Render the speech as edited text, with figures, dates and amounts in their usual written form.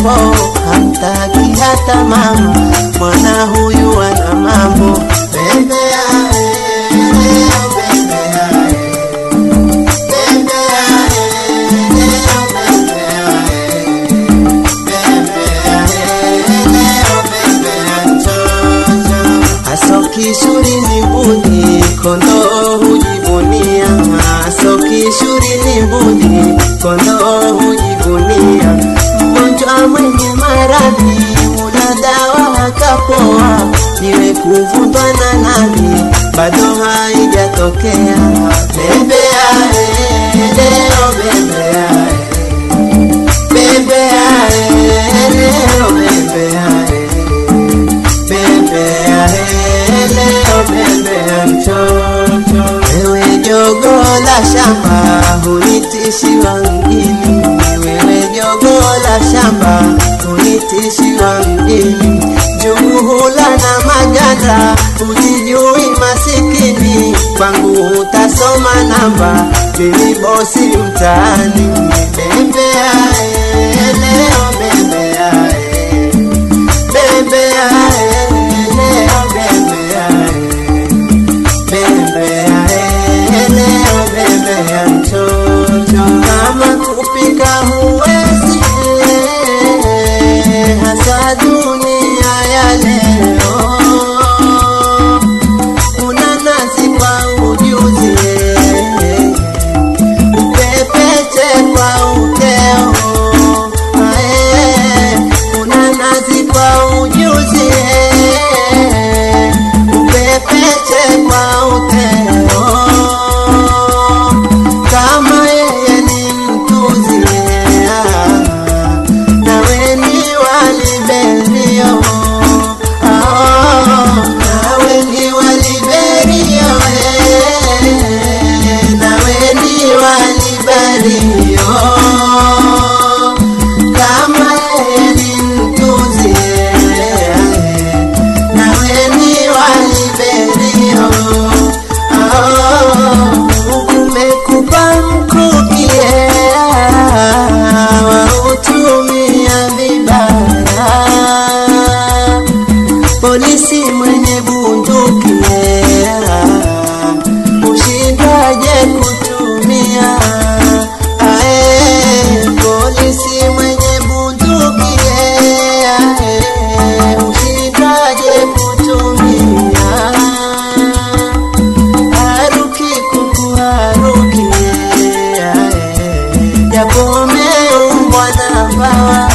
mambo, hamtaki hata mama, mwana huyu ana mambo. Bembea leo, bembea bembea leo, bembea bembea leo, bembea mtoto. Asoki shuri ni budi, kondoo hujivunia. Asoki shuri ni budi, kondoo hujivunia. Mgonjwa mwenye maradhi, una dawa akapoa, niwe kuvundwa na nani, bado haijatokea. Bembea leo, bembea bembea leo, bembea bembea leo, bembea mtoto. Wewe jogo la shamba, hunitishi wa mjini. Wewe jogo la shamba, hunitishi wa mjini. Juhula na maganda, hujijui masikini. Kwangu utasoma namba, mimi bosi mtaani. Bembea leo, bembea bembea leo, bembea bembea leo, bembea mtoto. Kama kupika huwezi, hasa dunia ya leo, una nasi kwa ujuzi, upepeche kwa uteo. Una nasi kwa ujuzi, upepeche kwa uteo. Kama yeye ni mtuzi, nawe ni waliberio. Nawe ni waliberio, nawe ni waliberio. Kama yeye ni mtuzi, nawe ni waliberio. Umekupa mkukie, wautumia vibaya. Polisi mwenye bunduki, ushindaje kutumia. Polisi mwenye bunduki, ushindaje kutumia. Haruki kuku haruki, japo umeumbwa na mbawa.